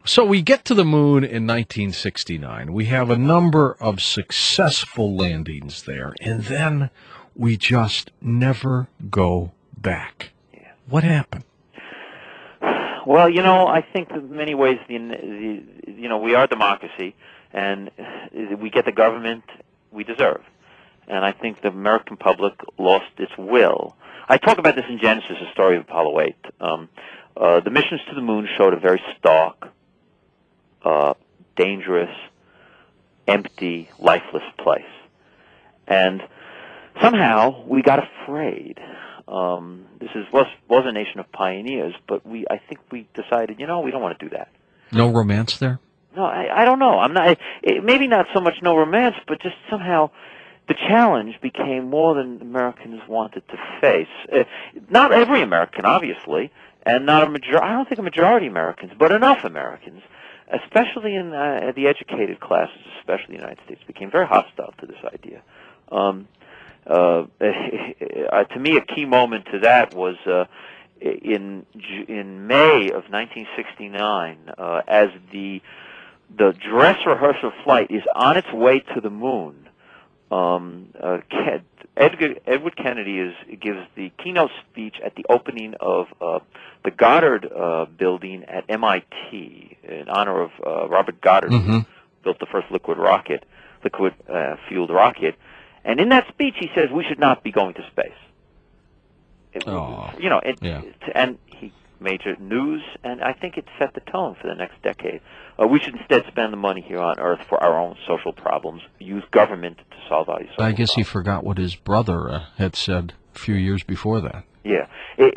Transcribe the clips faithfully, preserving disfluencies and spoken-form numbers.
So we get to the moon in nineteen sixty-nine. We have a number of successful landings there, and then we just never go back. Yeah. What happened? Well, you know, I think in many ways, the, the you know, we are a democracy, and we get the government we deserve. And I think the American public lost its will. I talk about this in Genesis, the story of Apollo eight. Um, uh, the missions to the moon showed a very stark, uh, dangerous, empty, lifeless place. And somehow we got afraid. Um, this is was was a nation of pioneers, but we I think we decided, you know, we don't want to do that. No romance there? No, I, I don't know. I'm not. It, maybe not so much no romance, but just somehow the challenge became more than Americans wanted to face. Uh, not every American, obviously, and not a major. I don't think a majority of Americans, but enough Americans, especially in uh, the educated classes, especially in the United States, became very hostile to this idea. Um, uh, uh, to me, a key moment to that was uh, in in May of nineteen sixty-nine, uh, as the the dress rehearsal flight is on its way to the moon. Um, uh, Edgar, Edward Kennedy is, gives the keynote speech at the opening of uh, the Goddard uh, building at M I T in honor of uh, Robert Goddard, mm-hmm. who built the first liquid rocket, liquid uh, fueled rocket. And in that speech, he says we should not be going to space. It, oh, you know, it, yeah. it, and he major news, and I think it set the tone for the next decade. Uh, we should instead spend the money here on Earth for our own social problems, use government to solve our social I guess problems. he forgot what his brother uh, had said a few years before that. Yeah. It,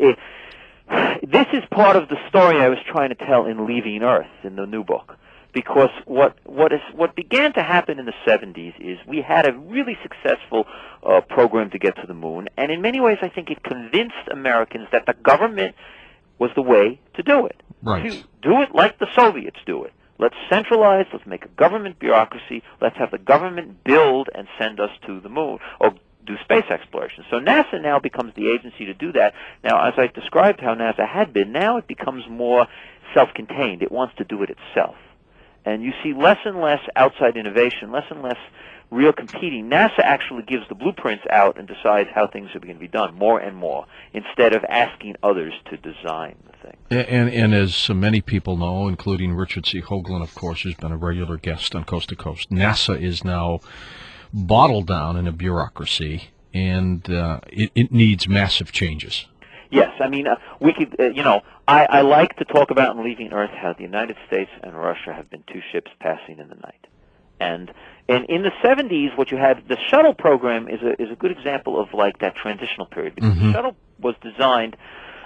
it, this is part of the story I was trying to tell in Leaving Earth, in the new book. Because what what is what began to happen in the seventies is we had a really successful uh, program to get to the moon, and in many ways I think it convinced Americans that the government was the way to do it. Right. To do it like the Soviets do it. Let's centralize, let's make a government bureaucracy, let's have the government build and send us to the moon, or do space exploration. So NASA now becomes the agency to do that. Now, as I described how NASA had been, now it becomes more self-contained. It wants to do it itself. And you see less and less outside innovation, less and less real competing. NASA actually gives the blueprints out and decides how things are going to be done, more and more, instead of asking others to design the thing. And, and as so many people know, including Richard C. Hoagland, of course, who's been a regular guest on Coast to Coast, NASA is now bottled down in a bureaucracy, and uh, it, it needs massive changes. Yes, I mean, uh, we could, uh, you know, I, I like to talk about in Leaving Earth how the United States and Russia have been two ships passing in the night. And and in the seventies, what you had, the shuttle program is a is a good example of like that transitional period. Because mm-hmm. the shuttle was designed,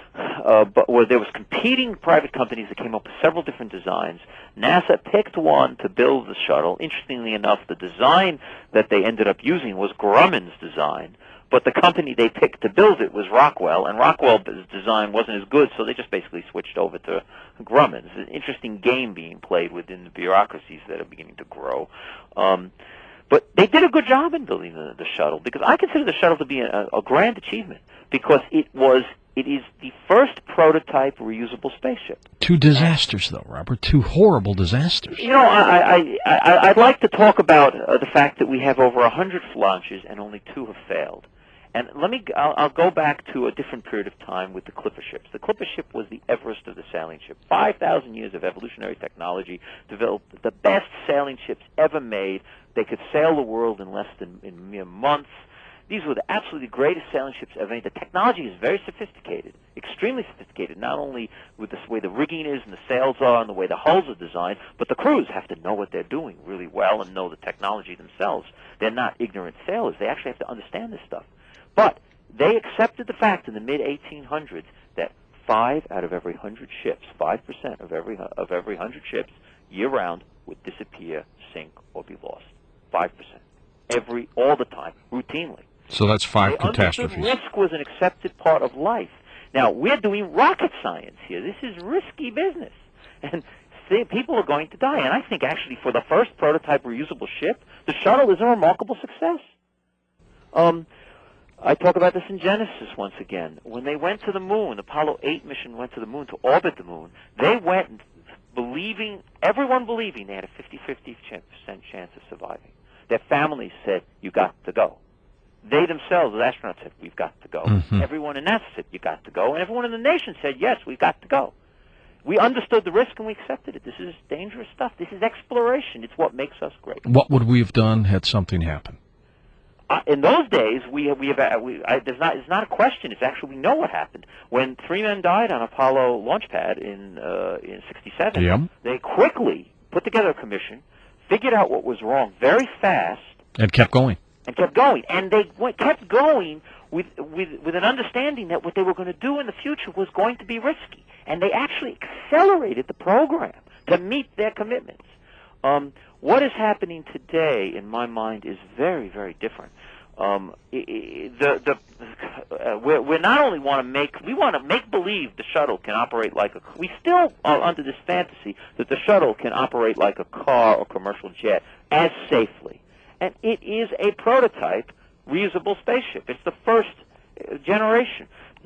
uh, but where there was competing private companies that came up with several different designs. NASA picked one to build the shuttle. Interestingly enough, the design that they ended up using was Grumman's design. But the company they picked to build it was Rockwell, and Rockwell's design wasn't as good, so they just basically switched over to Grumman. It's an interesting game being played within the bureaucracies that are beginning to grow. Um, but they did a good job in building the, the shuttle, because I consider the shuttle to be a, a grand achievement, because it was it is the first prototype reusable spaceship. Two disasters, though, Robert. Two horrible disasters. You know, I, I, I, I'd like to talk about uh, the fact that we have over a hundred launches and only two have failed. And let me, I'll, I'll go back to a different period of time with the Clipper ships. The Clipper ship was the Everest of the sailing ship. five thousand years of evolutionary technology developed the best sailing ships ever made. They could sail the world in less than in mere months. These were the absolutely greatest sailing ships ever made. The technology is very sophisticated, extremely sophisticated, not only with the way the rigging is and the sails are and the way the hulls are designed, but the crews have to know what they're doing really well and know the technology themselves. They're not ignorant sailors. They actually have to understand this stuff. But they accepted the fact in the mid eighteen hundreds that five out of every hundred ships, five percent of every of every hundred ships, year-round, would disappear, sink, or be lost. Five percent, every, all the time, routinely. So that's five they catastrophes. Risk was an accepted part of life. Now we're doing rocket science here. This is risky business, and see, people are going to die. And I think actually for the first prototype reusable ship, the shuttle is a remarkable success. Um. I talk about this in Genesis once again. When they went to the moon, Apollo eight mission went to the moon to orbit the moon, they went believing, everyone believing they had a fifty-fifty percent chance of surviving. Their families said, you got to go. They themselves, as astronauts, said, we've got to go. Mm-hmm. Everyone in NASA said, you got to go. And everyone in the nation said, yes, we've got to go. We understood the risk and we accepted it. This is dangerous stuff. This is exploration. It's what makes us great. What would we have done had something happened? Uh, in those days, we have, we have uh, we, I, there's not it's not a question. It's actually we know what happened when three men died on Apollo launch pad in uh, in sixty-seven. Yep. They quickly put together a commission, figured out what was wrong very fast, And kept going. and kept going. And they went, kept going with with with an understanding that what they were going to do in the future was going to be risky. And they actually accelerated the program to meet their commitments. Um, what is happening today, in my mind, is very, very different. Um, the the uh, we're, we not only want to make we want to make believe the shuttle can operate like a we still are under this fantasy that the shuttle can operate like a car or commercial jet as safely, and it is a prototype reusable spaceship. It's the first generation.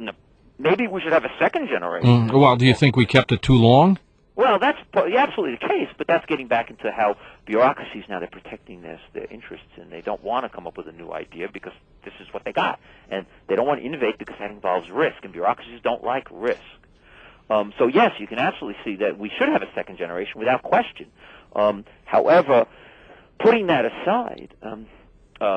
Maybe we should have a second generation. Mm, well, do you think we kept it too long? Well, that's absolutely the case, but that's getting back into how bureaucracies now, they're protecting this, their interests, and they don't want to come up with a new idea because this is what they got. And they don't want to innovate because that involves risk, and bureaucracies don't like risk. Um, so, yes, you can absolutely see that we should have a second generation without question. Um, however, putting that aside, um, uh,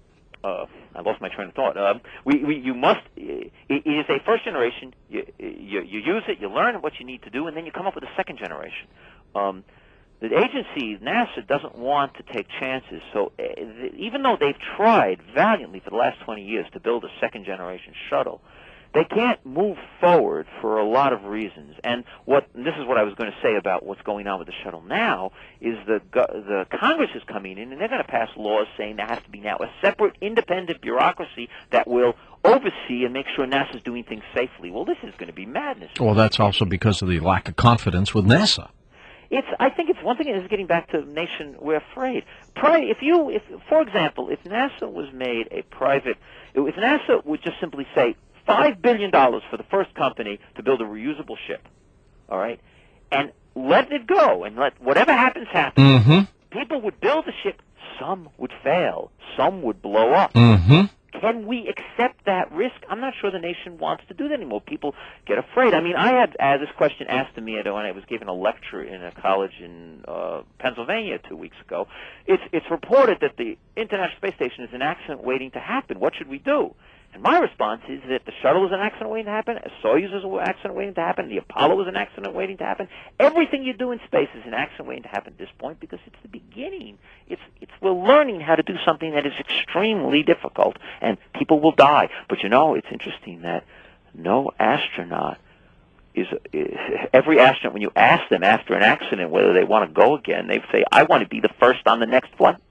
Uh, I lost my train of thought. Um, we, we, you must. It, it is a first generation. You, you, you use it, you learn what you need to do, and then you come up with a second generation. Um, the agency, NASA, doesn't want to take chances. So uh, even though they've tried valiantly for the last twenty years to build a second generation shuttle, they can't move forward for a lot of reasons. And what and this is what I was going to say about what's going on with the shuttle now is the the Congress is coming in and they're going to pass laws saying there has to be now a separate independent bureaucracy that will oversee and make sure NASA's doing things safely. Well, this is going to be madness. Well, that's also because of the lack of confidence with NASA. It's. I think it's one thing is getting back to nation. We're afraid. Pri- if you, if for example, if NASA was made a private, if NASA would just simply say five billion dollars for the first company to build a reusable ship, all right, and let it go and let whatever happens happen. Mm-hmm. People would build a ship. Some would fail. Some would blow up. Mm-hmm. Can we accept that risk? I'm not sure the nation wants to do that anymore. People get afraid. I mean, I had uh, this question asked to me when I was giving a lecture in a college in uh, Pennsylvania two weeks ago. It's, it's reported that the International Space Station is an accident waiting to happen. What should we do? And my response is that the shuttle is an accident waiting to happen, a Soyuz is an accident waiting to happen, the Apollo is an accident waiting to happen. Everything you do in space is an accident waiting to happen at this point because it's the beginning. It's, it's, we're learning how to do something that is extremely difficult, and people will die. But you know, it's interesting that no astronaut is, is every astronaut, when you ask them after an accident whether they want to go again, they say, I want to be the first on the next flight.